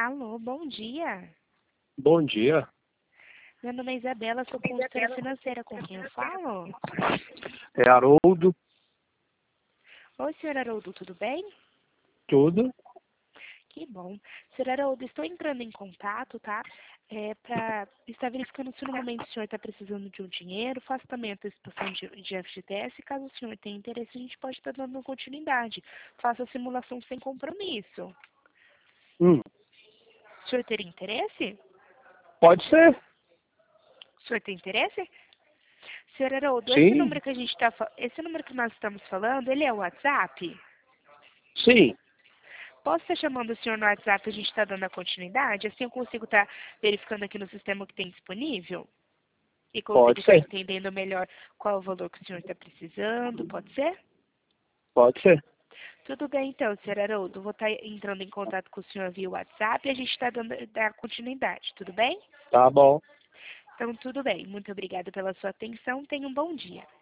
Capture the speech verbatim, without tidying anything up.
Alô, bom dia. Bom dia. Meu nome é Isabela, sou consultora financeira. Com quem eu falo? É Haroldo. Oi, senhor Haroldo, tudo bem? Tudo? Que bom. Senhor Haroldo, estou entrando em contato, tá? É, para estar verificando se no momento o senhor está precisando de um dinheiro, faço também a antecipação de, de F G T S. Caso o senhor tenha interesse, a gente pode estar dando continuidade. Faça a simulação sem compromisso. Hum, O senhor teria interesse? pode ser. O senhor tem interesse? Senhor Haroldo, esse Sim. número que a gente está, esse número que nós estamos falando, ele é o WhatsApp? Sim. Posso estar chamando o senhor no WhatsApp e a gente está dando a continuidade? Assim eu consigo estar verificando aqui no sistema o que tem disponível? E consigo Pode estar ser. entendendo melhor qual é o valor que o senhor está precisando, pode ser? Pode ser. Tudo bem então, senhor Haroldo. Vou estar entrando em contato com o senhor via WhatsApp e a gente está dando a continuidade, tudo bem? Tá bom. Então, tudo bem. Muito obrigada pela sua atenção. Tenha um bom dia.